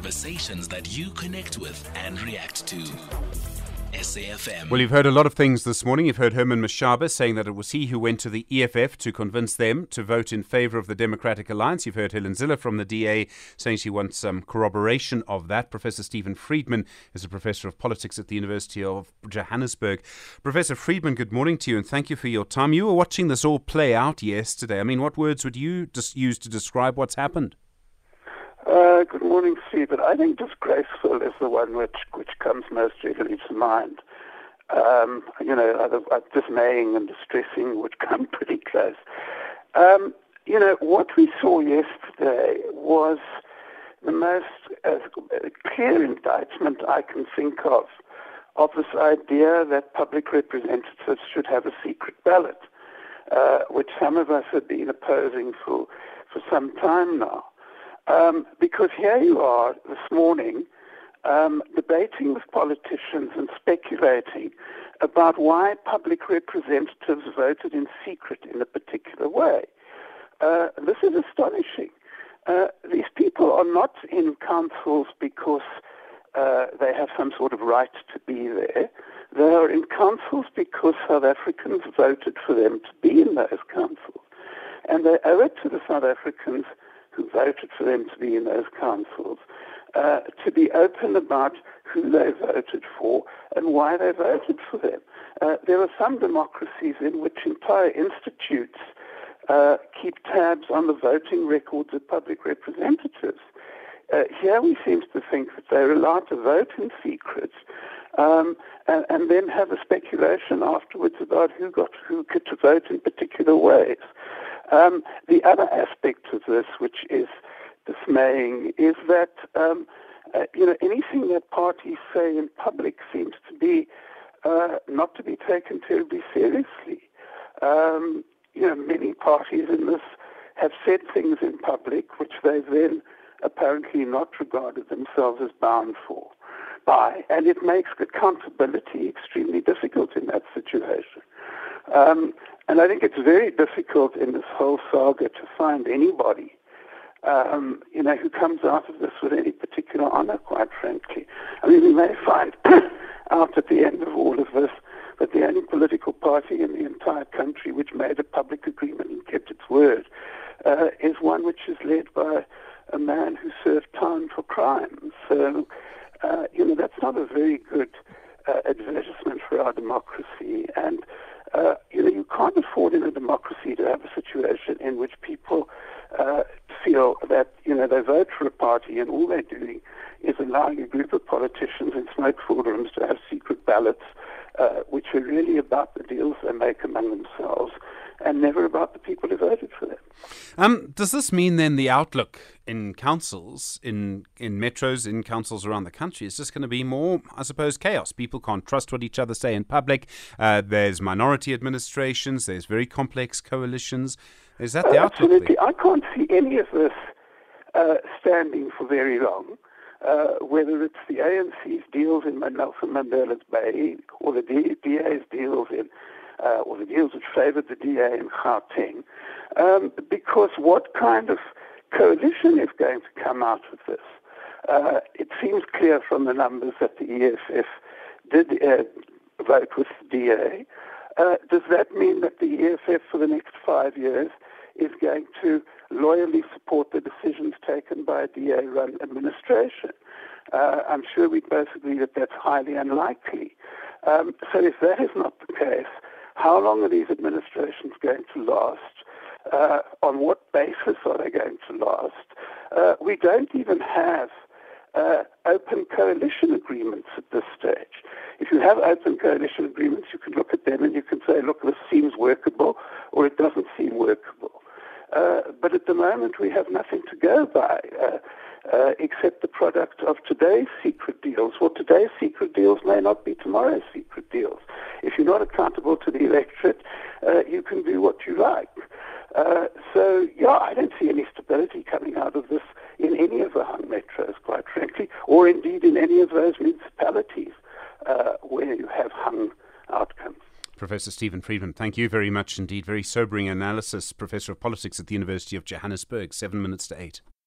Conversations that you connect with and react to. SAFM. Well, you've heard a lot of things this morning. You've heard Herman Mashaba saying that it was he who went to the EFF to convince them to vote in favour of the Democratic Alliance. You've heard Helen Zille from the DA saying she wants some corroboration of that. Professor Stephen Friedman is a professor of politics at the University of Johannesburg. Professor Friedman, good morning to you and thank you for your time. You were watching this all play out yesterday. I mean, what words would you use to describe what's happened? Good morning, Stephen. I think disgraceful is the one which comes most readily to mind. Dismaying and distressing would come pretty close. What we saw yesterday was the most clear indictment I can think of this idea that public representatives should have a secret ballot, which some of us have been opposing for some time now. Because here you are this morning debating with politicians and speculating about why public representatives voted in secret in a particular way. This is astonishing. These people are not in councils because they have some sort of right to be there. They are in councils because South Africans voted for them to be in those councils. And they owe it to the South Africans who voted for them to be in those councils, to be open about who they voted for and why they voted for them. There are some democracies in which entire institutes keep tabs on the voting records of public representatives. Here we seem to think that they're allowed to vote in secret and then have a speculation afterwards about who could to vote in particular ways. The other aspect of this, which is dismaying, is that anything that parties say in public seems to be not to be taken terribly seriously. Many parties in this have said things in public which they've then apparently not regarded themselves as bound by, and it makes accountability extremely difficult in that situation. And I think it's very difficult in this whole saga to find anybody, who comes out of this with any particular honor, quite frankly. I mean, we may find out at the end of all of this that the only political party in the entire country which made a public agreement and kept its word is one which is led by a man who served time for crime. So, that's not a very good advertisement for our democracy. And you can't afford in a democracy to have a situation in which people feel that, they vote for a party and all they're doing is allowing a group of politicians in smoke-filled rooms to have secret ballots, which are really about the deals they make among themselves and never about the people who voted for them. Does this mean then the outlook in councils, in metros, in councils around the country is just going to be more, I suppose, chaos? People can't trust what each other say in public. There's minority administrations. There's very complex coalitions. Is that the outlook? Absolutely. I can't see any of this standing for very long. Whether it's the ANC's deals in Nelson Mandela's Bay or the DA's deals or the deals which favoured the DA in Gauteng, because what kind of coalition is going to come out of this? It seems clear from the numbers that the EFF did vote with the DA. Does that mean that the EFF for the next 5 years is going to loyally support the decisions taken by a DA-run administration? I'm sure we both agree that that's highly unlikely. So if that is not the case, how long are these administrations going to last? On what basis are they going to last? We don't even have open coalition agreements at this stage. If you have open coalition agreements, you can look at them and you can say, look, this seems workable or it doesn't seem workable. But at the moment, we have nothing to go by except the product of today's secret deals. Well, today's secret deals may not be tomorrow's secret deals. If you're not accountable to the electorate, you can do what you like. I don't see any stability coming out of this in any of the hung metros, quite frankly, or indeed in any of those municipalities where you have hung outcomes. Professor Stephen Friedman, thank you very much indeed. Very sobering analysis. Professor of Politics at the University of Johannesburg, 7 minutes to 8.